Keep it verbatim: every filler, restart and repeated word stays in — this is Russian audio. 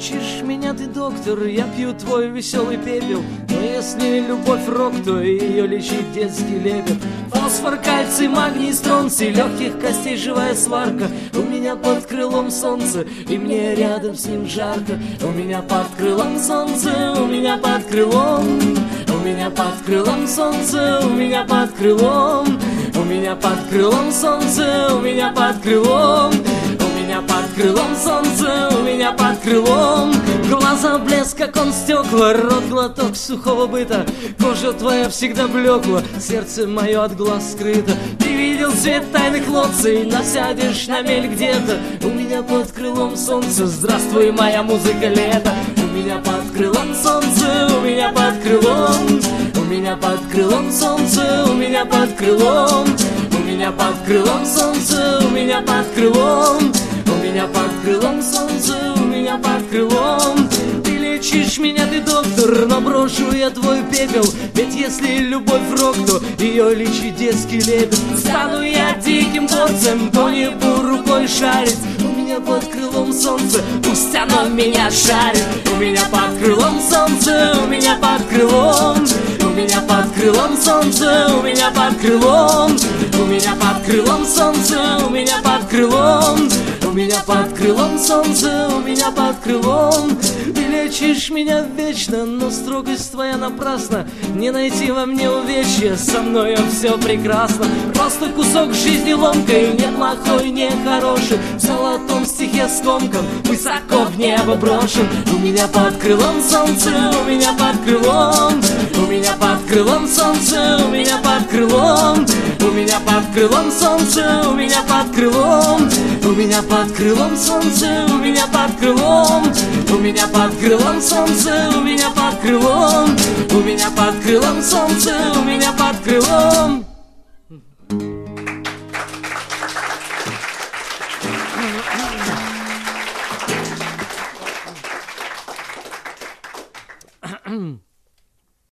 лечишь меня ты, доктор, я пью твой веселый пепел. Но если любовь рок, то ее лечит детский лепет. Фосфор, кальций, магний, стронций, легких костей живая сварка. У меня под крылом солнце, и мне рядом с ним жарко. У меня под крылом солнце, у меня под крылом. У меня под крылом солнце, у меня под крылом. У меня под крылом солнце, у меня под крылом. У меня под крылом солнце, у меня под крылом. Глаза блеск, как он стекла, рот глоток сухого быта. Кожа твоя всегда блекла, сердце мое от глаз скрыто. Ты видел цвет тайных лоций, насядешь на мель где-то. У меня под крылом солнце, здравствуй, моя музыка лета. У меня под крылом солнце, у меня под крылом. У меня под крылом солнце, у меня под крылом. У меня под крылом солнце, у меня под крылом. У меня под крылом солнце, у меня под крылом. Ты лечишь меня, ты, доктор, но брошу я твой пепел. Ведь если любовь рок, то ее лечит детский лепет. Стану я диким горцем, по небу рукой шарить. У меня под крылом солнце, пусть оно меня шарит. У меня под крылом солнце, у меня под крылом. У меня под крылом солнце, у меня под крылом. У меня под крылом солнце, у меня под крылом. У меня под крылом солнце, у меня под крылом. Ты лечишь меня вечно, но строгость твоя напрасна. Не найти во мне увечья, со мною все прекрасно. Просто кусок жизни ломкой, не плохой, не хороший. В золотом стихе скомкан, высоко в небо брошен. У меня под крылом солнце, у меня под крылом. У меня под крылом солнце, у меня под крылом. У меня под крылом солнце, у меня под крылом. У меня под крылом солнце, у меня под крылом. У меня под крылом солнце, у меня под крылом. У меня под крылом солнце, у меня под крылом. Mm-hmm.